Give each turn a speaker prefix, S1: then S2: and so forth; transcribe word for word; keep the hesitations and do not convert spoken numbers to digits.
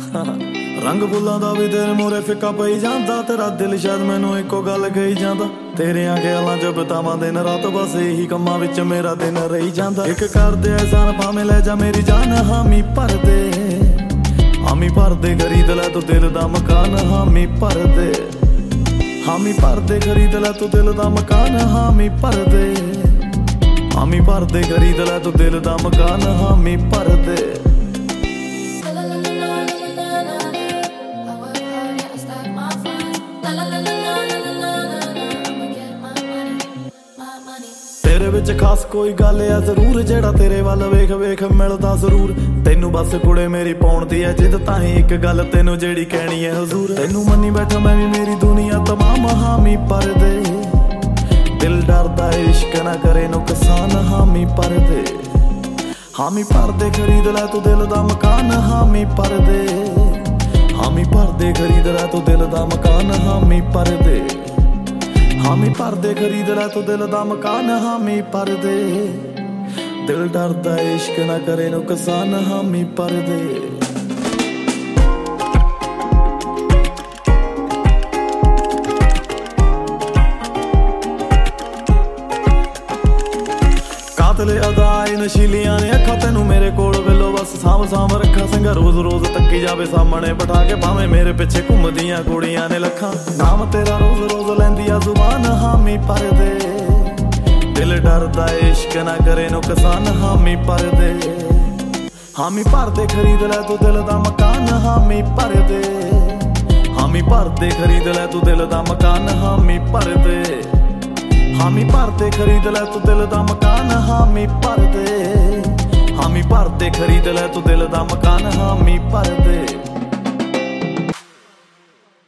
S1: रंग फुल्लां दा भी तेरे मोरे फिक्का पई जांदा, तेरा दिल शायद मैनू इक्को गल कही जांदा। तेरियां ख्यालां च बितावां दिन रात, बस यही कम्मां विच मेरा दिन रही जांदा। इक कर दे एहसान भावें लै जा मेरी जान, हामी भर दे हामी भर दे खरीद लै तू दिल दा मकान, हामी भर दे हामी भर दे खरीद लै तू दिल दा मकान, हामी भर दे हामी भर दे खरीद लै तू दिल दा मकान, हामी भर दे। तेरे विच खास कोई गल है जरूर, जेड़ा तेरे वल वेख वेख मिलदा जरूर। तेनू बस कुड़े मेरी पौण दी है जिद, ताहीं एक गल तेनू जेड़ी कहनी है हजूर। तेनू मन्नी बैठा मैं भी मेरी दुनिया तमाम, हामी पर दे दिल डरदा इश्क ना करे नुकसान, हामी पर दे हामी भर दे खरीद लै तू दिल दा मकान, हामी पर दे हामी भर दे खरीद लै तू दिल दा मकान, हामी पर दे हामी भर दे खरीद लै तू दिल दा मकान, हामी भर दे दिल डरदा इश्क ना करे नुकसान, हामी भर दे। कातले अदाए नशीलियां ने अखा, तेनू मेरे कोल वेलो बस साम साम रखा। संगा रोज रोज तक्की जावे सामने बिठा के, भावें मेरे पिछे घूमदियां कुड़ियां ने लखां। नाम तेरा रोज रोज लैंदी आ जुबान, हामी पर दे दिल डरदा इश्क ना करे नुकसान, हामी पर दे हामी भर दे खरीद लै तू दिल दा मकान, हामी भर दे हामी भर दे खरीद लै तू दिल दा मकान, हामी भर दे हामी भर दे खरीद लै तू दिल दा मकान, हामी भर दे हामी भर दे खरीद लै तू दिल दा मकान, हामी भर दे।